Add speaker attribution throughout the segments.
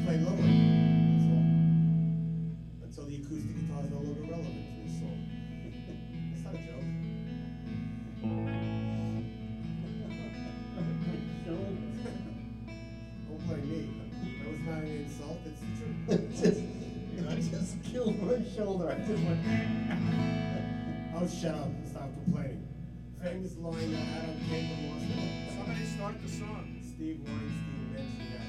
Speaker 1: play lower. That's all. Until the acoustic guitar is no longer relevant to this song. That's not a joke. Don't blame me. That was not an insult. It's the truth.
Speaker 2: I just killed my shoulder. I just went.
Speaker 1: Oh, shut up. Stop complaining. Famous line that Adam Campbell lost.
Speaker 3: Somebody start the song.
Speaker 1: Steve Weinstein mentioned that.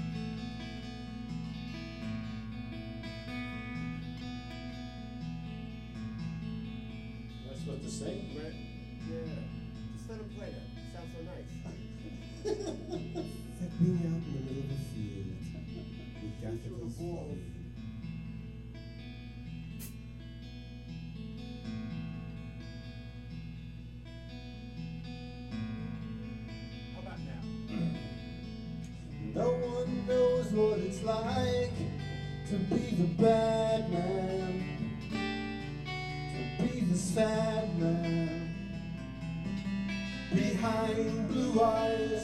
Speaker 2: Am I supposed to sing?
Speaker 1: Right? Yeah. Just let him play that. It sounds so nice. Set me out in the middle of the field with daffodils falling.
Speaker 3: How about now?
Speaker 2: No one knows what it's like to be the bad man, to be the sad man behind blue eyes.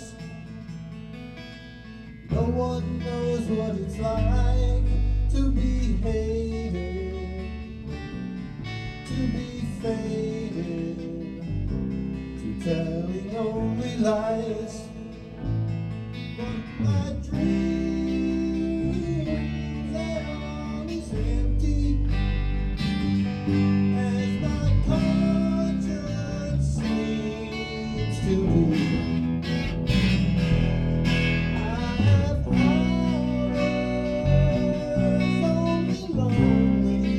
Speaker 2: No one knows what it's like to be hated, to be faded, to telling only lies. But my dreams, they're all as empty as my conscience seems to be. I have hours only lonely.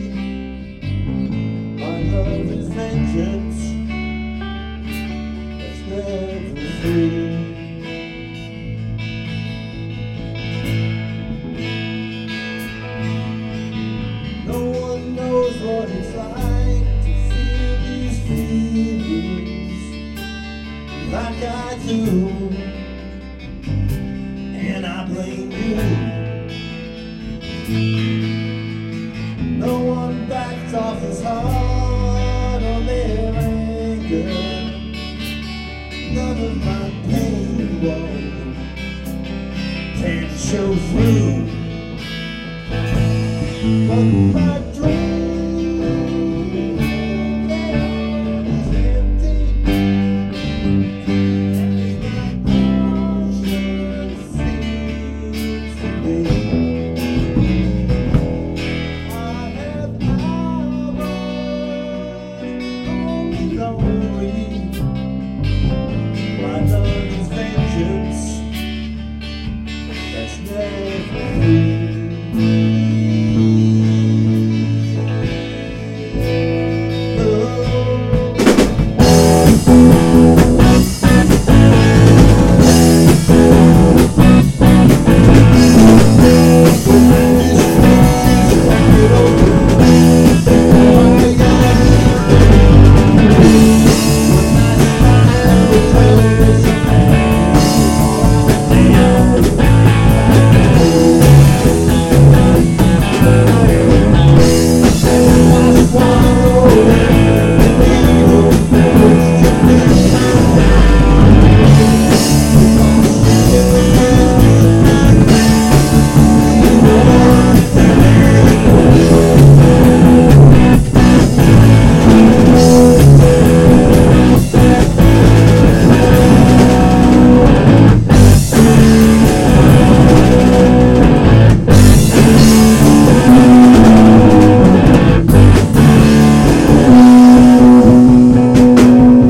Speaker 2: My love is vengeance that's never free. No one knows what it's like to feel these feelings like I do, and I blame you. No one backs off his heart or their anger. None of my pain can show through. But my dream, they're always empty. My conscience seems to be. I have hours only lonely. My love is vengeance that's never free.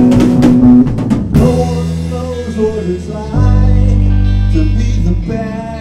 Speaker 2: What it's like to be the bad